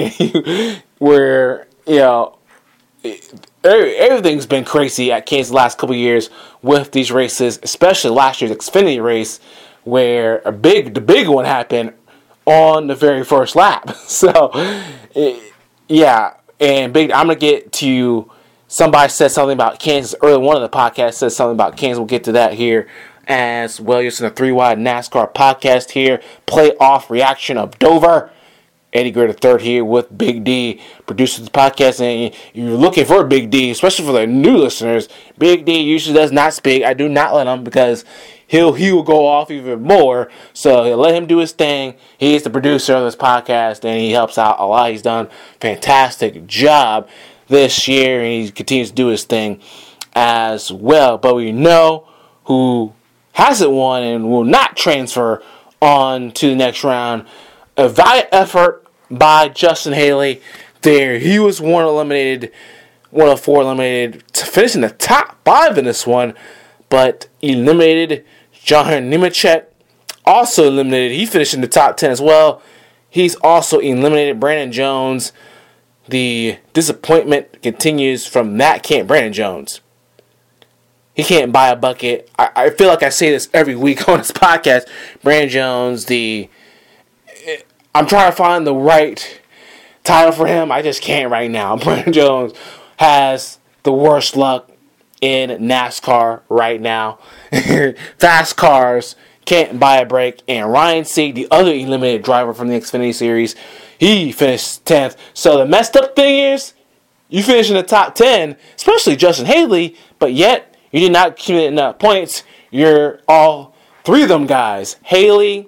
Where, you know, everything's been crazy at Kansas the last couple of years with these races, especially last year's Xfinity race, where a big, the big one happened on the very first lap. So, yeah. And big, I'm going to get to, somebody said something about Kansas, early one of the podcasts said something about Kansas. We'll get to that here as well. You're listening to Three Wide NASCAR podcast here. Playoff reaction of Dover. Eddie Greer the third here with Big D, producer of the podcast. And you're looking for Big D, especially for the new listeners. Big D usually does not speak. I do not let him because he'll he will go off even more. So let him do his thing. He is the producer of this podcast, and he helps out a lot. He's done a fantastic job this year, and he continues to do his thing as well. But we know who hasn't won and will not transfer on to the next round. A valiant effort by Justin Haley there. He was one eliminated, one of four eliminated to finish in the top five in this one, but eliminated John Nemechek, also eliminated. He finished in the top ten as well. He's also eliminated Brandon Jones. The disappointment continues from that camp. Brandon Jones, he can't buy a bucket. I, I feel like I say this every week on this podcast. Brandon Jones, the I'm trying to find the right title for him. I just can't right now. Brandon Jones has the worst luck in NASCAR right now. Fast cars can't buy a break. And Ryan Sieg, the other eliminated driver from the Xfinity Series, he finished tenth. So the messed up thing is, you finish in the top ten, especially Justin Haley, but yet you did not accumulate enough points. You're all three of them guys, Haley,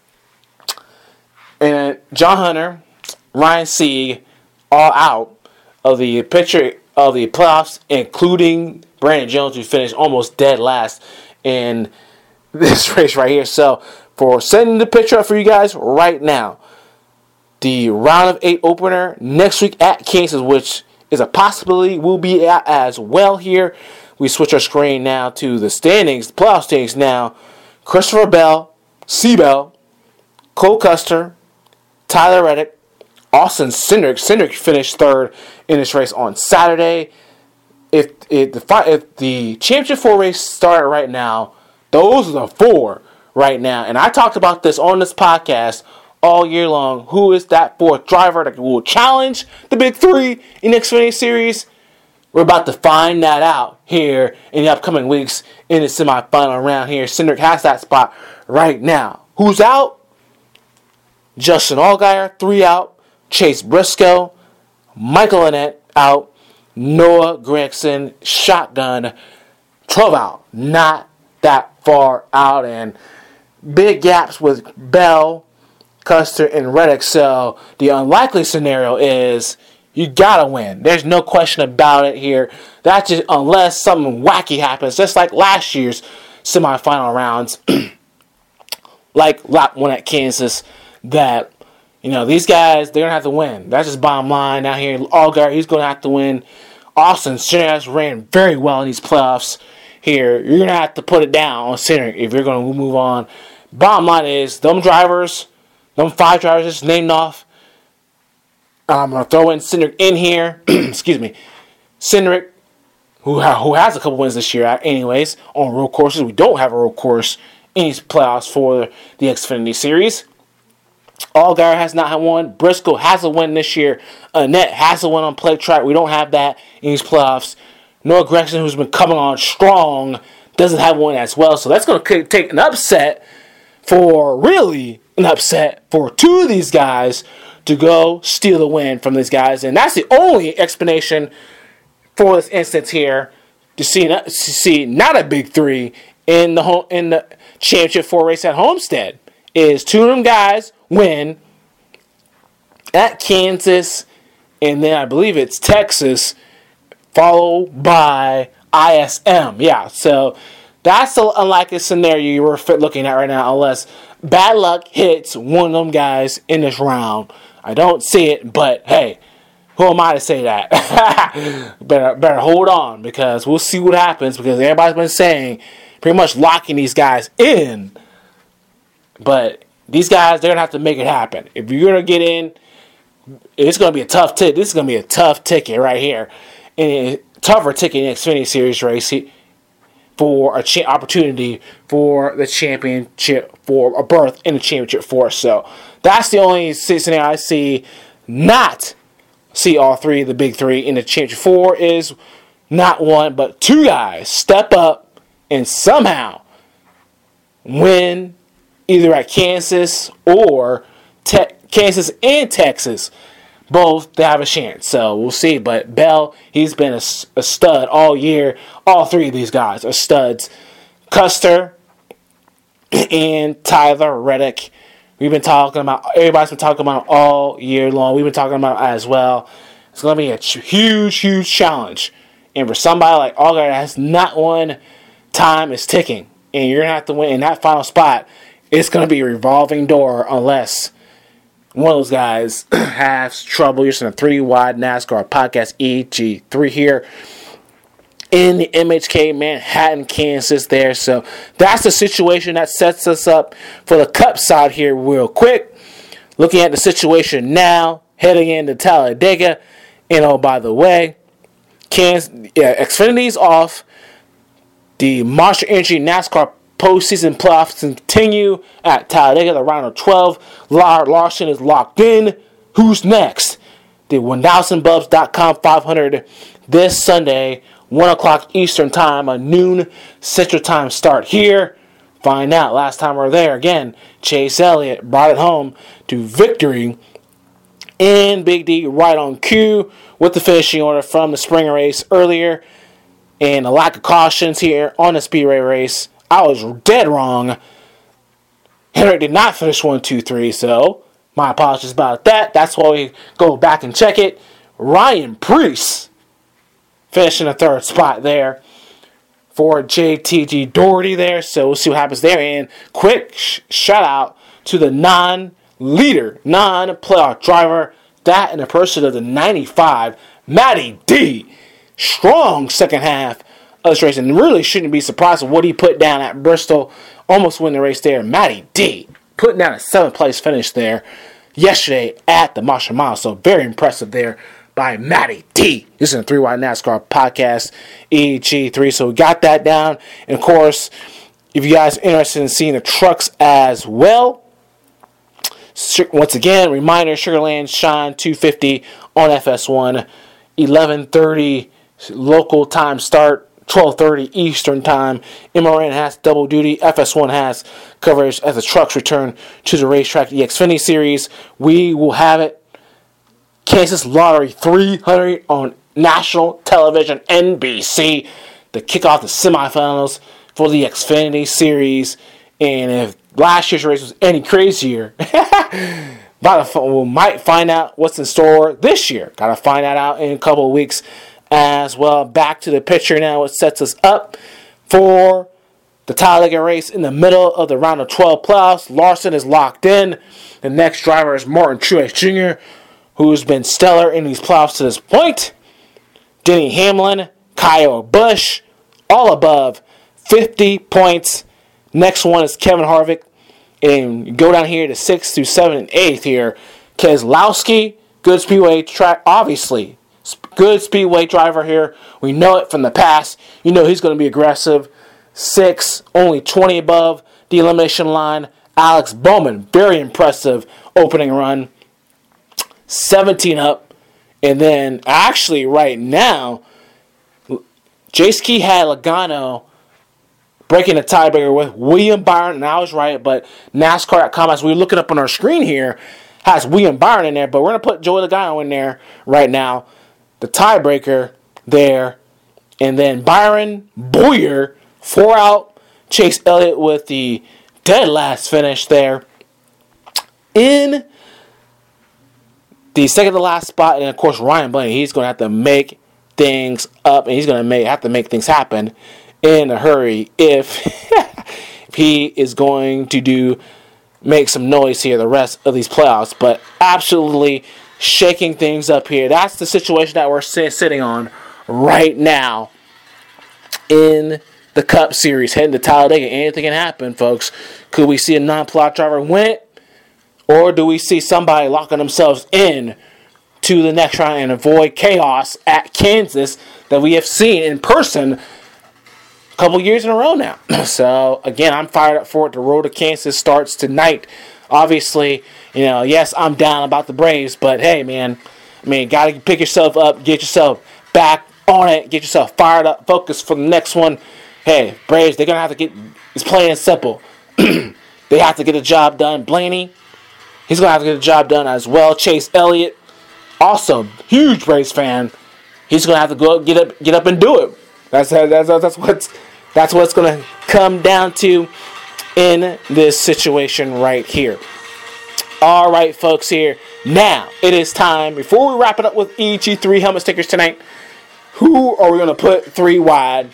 and John Hunter, Ryan Sieg, all out of the picture of the playoffs, including Brandon Jones, who finished almost dead last in this race right here. So, for setting the picture up for you guys right now, the round of eight opener next week at Kansas, which is a possibility, will be at as well here. We switch our screen now to the standings, the playoff standings now. Christopher Bell, Seabell, Cole Custer, Tyler Reddick, Austin Cindric. Cindric finished third in this race on Saturday. If, if, the, if the championship four race started right now, those are the four right now. And I talked about this on this podcast all year long. Who is that fourth driver that will challenge the big three in the Xfinity Series? We're about to find that out here in the upcoming weeks in the semifinal round here. Cindric has that spot right now. Who's out? Justin Allgaier, three out. Chase Briscoe, Michael Annett out. Noah Gragson, shotgun, twelve out. Not that far out. And big gaps with Bell, Custer, and Reddick. So the unlikely scenario is You gotta win. There's no question about it here. That's just unless something wacky happens, just like last year's semifinal rounds, like lap one at Kansas. That you know these guys, they're gonna have to win. That's just bottom line. Now here, Allgaier, he's gonna have to win. Austin Cindric ran very well in these playoffs. Here, you're gonna have to put it down on Cindric if you're gonna move on. Bottom line is, them drivers, them five drivers just named off. I'm going to throw in Cindric in here. Excuse me. Cindric, who, ha- who has a couple wins this year, anyways, on road courses. We don't have a road course in these playoffs for the Xfinity Series. Allgaier has not had one. Briscoe has a win this year. Annett has a win on play track. We don't have that in these playoffs. Noah Gragson, who's been coming on strong, doesn't have one as well. So that's going to take an upset for, really, an upset for two of these guys to go steal the win from these guys. And that's the only explanation for this instance here, to see not, to see not a big three in the home, in the championship four race at Homestead, is two of them guys win at Kansas, and then I believe it's Texas, followed by I S M. Yeah, so that's the unlikely scenario you were looking at right now, unless bad luck hits one of them guys in this round. I don't see it, but hey, who am I to say that? better better hold on, because we'll see what happens, because everybody's been saying pretty much locking these guys in. But these guys, they're going to have to make it happen. If you're going to get in, it's going to be a tough ticket. This is going to be a tough ticket right here. And a tougher ticket in the Xfinity Series race for a cha- opportunity for the championship, for a berth in the championship four. So that's the only scenario I see not see all three of the big three in the championship four, is not one but two guys step up and somehow win either at Kansas or te- Kansas and Texas. Both, they have a chance. So we'll see. But Bell, he's been a, a stud all year. All three of these guys are studs. Custer and Tyler Reddick. We've been talking about, everybody's been talking about all year long. We've been talking about it as well. It's going to be a huge, huge challenge. And for somebody like Allgaier that has not won, time is ticking. And you're going to have to win in that final spot. It's going to be a revolving door unless one of those guys has trouble. You're listening to three wide NASCAR Podcast, E G three here in the M H K Manhattan, Kansas there. So that's the situation that sets us up for the Cup side here real quick. Looking at the situation now, heading into Talladega. And oh, by the way, Kansas, yeah, Xfinity's off. The Monster Energy NASCAR postseason playoffs continue at Talladega, the round of twelve. Lar- Larson is locked in. Who's next? The one thousand bubs dot com five hundred this Sunday, one o'clock Eastern Time, a noon Central Time start here. Find out. Last time we were there, again, Chase Elliott brought it home to victory. And Big D right on cue with the finishing order from the spring race earlier. And a lack of cautions here on the Speedway race. I was dead wrong. Hendrick did not finish one, two, three, so my apologies about that. That's why we go back and check it. Ryan Preece finishing the third spot there for J T G Doherty there, so we'll see what happens there. And quick sh- shout out to the non-leader, non-playoff driver, that in the person of the ninety-five, Matty D. Strong second half of this race, and really shouldn't be surprised with what he put down at Bristol. Almost win the race there. Matty D putting down a seventh place finish there yesterday at the Marshall Mile. So very impressive there by Matty D. This is a three wide NASCAR Podcast, E G three. So we got that down. And of course, if you guys are interested in seeing the trucks as well, once again, reminder, Sugarland Shine two fifty on F S one, eleven thirty local time start, twelve thirty Eastern time. M R N has double duty. F S one has coverage as the trucks return to the racetrack. The Xfinity Series, we will have it. Kansas Lottery three hundred on national television, N B C, to kick off the semifinals for the Xfinity Series. And if last year's race was any crazier, about to, we might find out what's in store this year. Got to find that out in a couple of weeks as well. Back to the picture now. It sets us up for the Talladega race in the middle of the round of twelve playoffs. Larson is locked in. The next driver is Martin Truex Junior, who's been stellar in these playoffs to this point. Denny Hamlin, Kyle Busch, all above fifty points. Next one is Kevin Harvick. And you go down here to sixth through seventh and eighth here. Keselowski, good speedway track, obviously. Good speedway driver here. We know it from the past. You know he's going to be aggressive. Six, only twenty above the elimination line. Alex Bowman, very impressive opening run. seventeen up. And then, actually, right now, Jace Key had Logano breaking the tiebreaker with William Byron, and I was right, but NASCAR dot com, as we're looking up on our screen here, has William Byron in there, but we're going to put Joey Logano in there right now. The tiebreaker there. And then Byron, Bowyer, four out. Chase Elliott with the dead last finish there. In the second to last spot, and of course Ryan Blaney, he's going to have to make things up, and he's going to make, have to make things happen in a hurry if, if he is going to do make some noise here the rest of these playoffs. But absolutely shaking things up here. That's the situation that we're sitting on right now in the Cup Series, heading to Talladega. Anything can happen, folks. Could we see a non-plot driver win it? Or do we see somebody locking themselves in to the next round and avoid chaos at Kansas that we have seen in person a couple years in a row now? So, again, I'm fired up for it. The road to Kansas starts tonight. Obviously, you know, yes, I'm down about the Braves, but hey, man, I mean, got to pick yourself up, get yourself back on it, get yourself fired up, focus for the next one. Hey, Braves, they're going to have to get, it's plain and simple. They have to get the job done. Blaney, he's going to have to get the job done as well. Chase Elliott, also huge Braves fan. He's going to have to go get up, get up and do it. That's that's that's what's that's what's going to come down to in this situation right here. All right, folks. Here now, it is time before we wrap it up with E G three helmet stickers tonight. Who are we going to put three wide?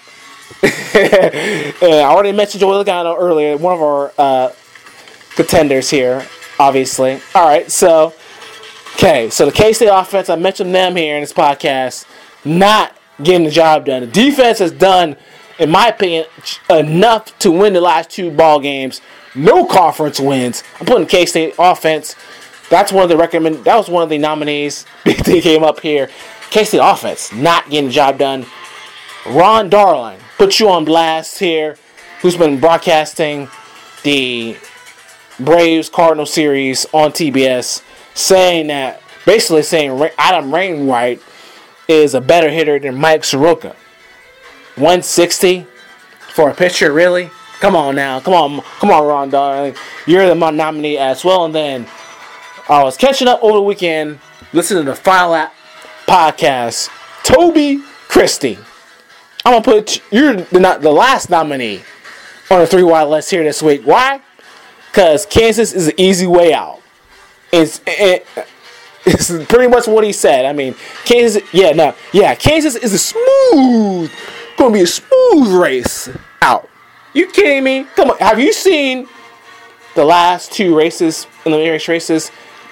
And I already mentioned Joey Logano earlier, one of our uh, contenders here, obviously. All right, so okay, so the K-State offense, I mentioned them here in this podcast, not getting the job done. The defense has done, in my opinion, enough to win the last two ball games. No conference wins. I'm putting K-State offense. That's one of the recommend. That was one of the nominees. They came up here. K-State offense not getting the job done. Ron Darling, put you on blast here, who's been broadcasting the Braves Cardinal series on T B S, saying that, basically saying Adam Wainwright is a better hitter than Mike Soroka. one sixty for a pitcher, really? Come on now, come on, come on, Ron Darling. You're the nominee as well. And then I was catching up over the weekend, listening to the Final Lap podcast. Toby Christie. I'm gonna put you're the, not the last nominee on the three wide list here this week. Why? Because Kansas is an easy way out. It's it, it's pretty much what he said. I mean, Kansas. Yeah, no, yeah. Kansas is a smooth, gonna be a smooth race out. You kidding me? Come on. Have you seen the last two races in the race races?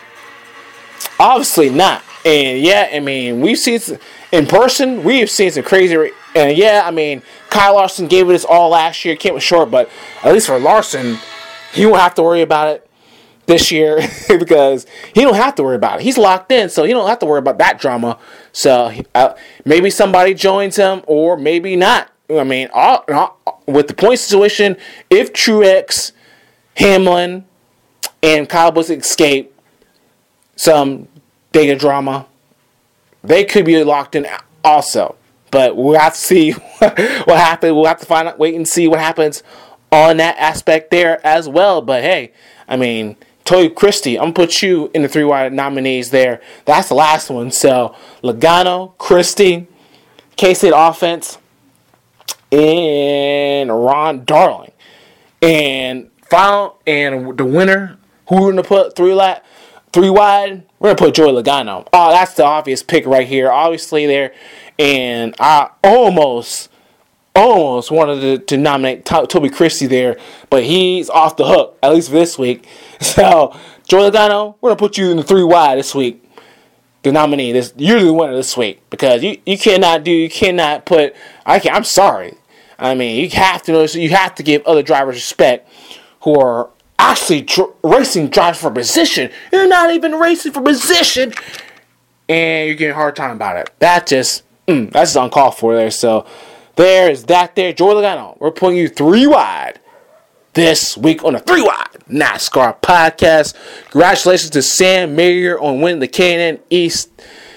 Obviously not. And yeah, I mean, we've seen in person. We've seen some crazy. And yeah, I mean, Kyle Larson gave it his all last year. Came short, but at least for Larson, he won't have to worry about it this year because he don't have to worry about it. He's locked in, so he don't have to worry about that drama. So uh, maybe somebody joins him, or maybe not. I mean, all, all, with the point situation, if Truex, Hamlin, and Kyle Busch escape some data drama, they could be locked in also. But we'll have to see what happens. We'll have to find out, wait and see what happens on that aspect there as well. But hey, I mean, Toby Christie, I'm going to put you in the three wide nominees there. That's the last one. So, Logano, Christie, K-State offense, and Ron Darling. And final, and the winner, who we're going to put three lap, three wide, we're going to put Joey Logano. Oh, that's the obvious pick right here. Obviously there. And I almost, almost wanted to, to nominate to- Toby Christie there. But he's off the hook, at least for this week. So, Joey Logano, we're going to put you in the three wide this week. The nominee, this you're the winner this week. Because you, you cannot do, you cannot put, I can, I'm sorry. I mean, you have to notice, you have to give other drivers respect who are actually dr- racing drives for position. You're not even racing for position, and you're getting a hard time about it. That just, mm, that's just uncalled for there. So, there's that there. Joey Logano, we're putting you three wide this week on the three wide NASCAR podcast. Congratulations to Sam Mayer on winning the K and N East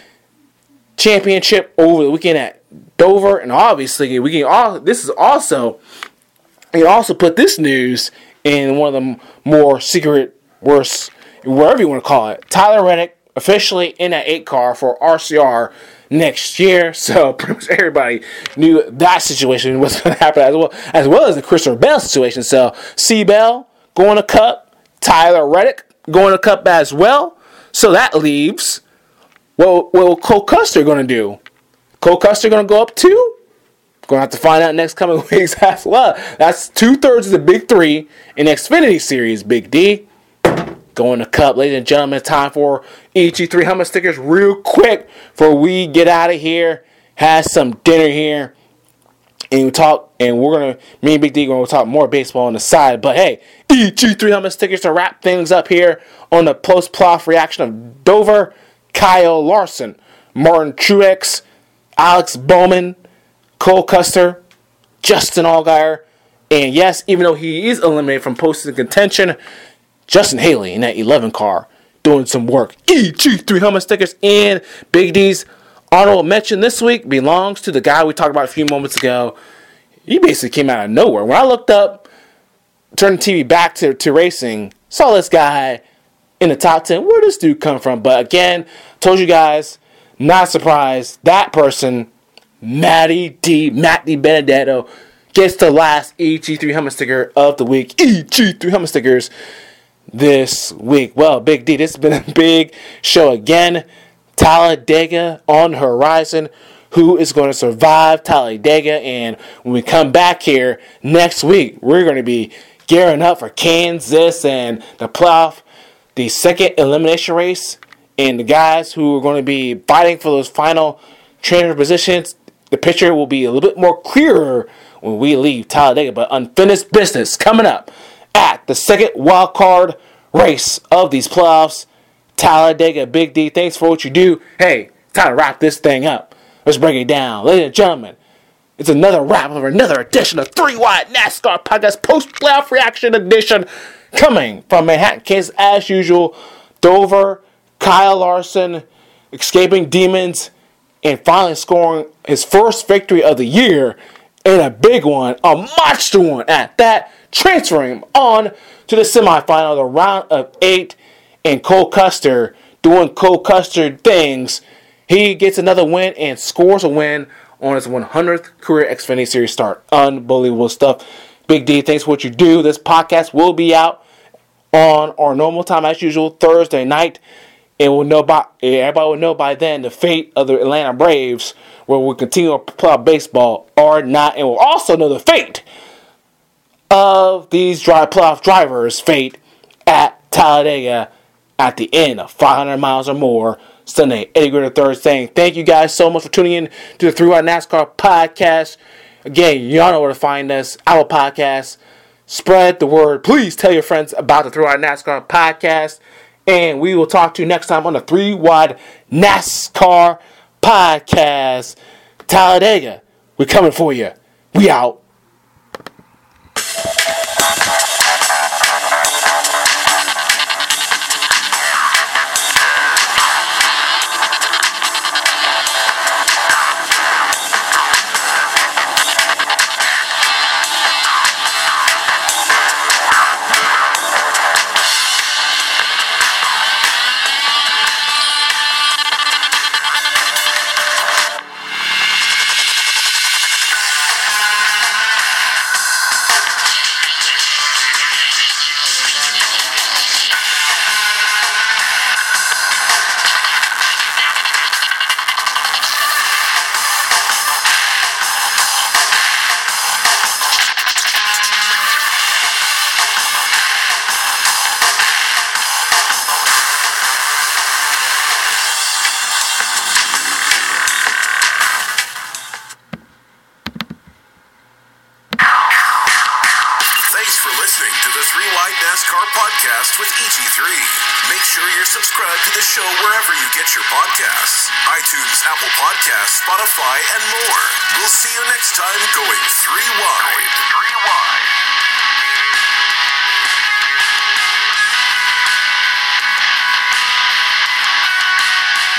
Championship over the weekend at Dover, and obviously we can all. This is also, you can also put this news in one of the more secret, worse, wherever you want to call it. Tyler Reddick officially in that eight car for R C R next year. So pretty much everybody knew that situation was going to happen as well, as well as the Christopher Bell situation. So C. Bell going to Cup, Tyler Reddick going to Cup as well. So that leaves, what, what Cole Custer going to do? Cole Custer going to go up too? Going to have to find out next coming weeks as well. That's two-thirds of the big three in Xfinity Series, Big D. Going to Cup, ladies and gentlemen. It's time for E G three helmet stickers real quick before we get out of here. Have some dinner here. And we talk, and we're going to, me and Big D, going to talk more baseball on the side. But hey, E G three helmet stickers to wrap things up here on the post-playoff reaction of Dover, Kyle Larson, Martin Truex, Alex Bowman, Cole Custer, Justin Allgaier, and yes, even though he is eliminated from postseason contention, Justin Haley in that eleven car doing some work. E G three helmet stickers and Big D's honorable mention this week belongs to the guy we talked about a few moments ago. He basically came out of nowhere. When I looked up, turned the T V back to, to racing, saw this guy in the top ten. Where did this dude come from? But again, told you guys, not surprised. That person, Matty D, Matt D Benedetto, gets the last E G three helmet sticker of the week. E G three helmet stickers this week. Well, Big D, this has been a big show again. Talladega on the horizon. Who is going to survive Talladega? And when we come back here next week, we're going to be gearing up for Kansas and the playoff, the second elimination race, and the guys who are going to be fighting for those final trainer positions. The picture will be a little bit more clearer when we leave Talladega, but unfinished business coming up at the second wild card race of these playoffs. Talladega, Big D, thanks for what you do. Hey, time to wrap this thing up. Let's break it down. Ladies and gentlemen, it's another wrap of another edition of three wide NASCAR Podcast Post-Playoff Reaction Edition coming from Manhattan, Kansas, as usual. Dover, Kyle Larson, escaping demons, and finally scoring his first victory of the year, and a big one, a monster one at that, transferring him on to the semifinal, the round of eight, and Cole Custer doing Cole Custer things. He gets another win and scores a win on his one hundredth career Xfinity Series start. Unbelievable stuff. Big D, thanks for what you do. This podcast will be out on our normal time as usual, Thursday night. And we'll know by everybody will know by then the fate of the Atlanta Braves, where we'll continue to play baseball or not, and we'll also know the fate of these dry playoff drivers' fate at Talladega at the end of five hundred miles or more Sunday. Eddie Gritter the third saying thank you guys so much for tuning in to the three wide NASCAR podcast. Again, y'all know where to find us. Our podcast. Spread the word. Please tell your friends about the three wide NASCAR podcast. And we will talk to you next time on the three wide NASCAR podcast. Talladega, we're coming for you. We out. NASCAR Podcast with E G three. Make sure you're subscribed to the show wherever you get your podcasts. iTunes, Apple Podcasts, Spotify, and more. We'll see you next time going three wide.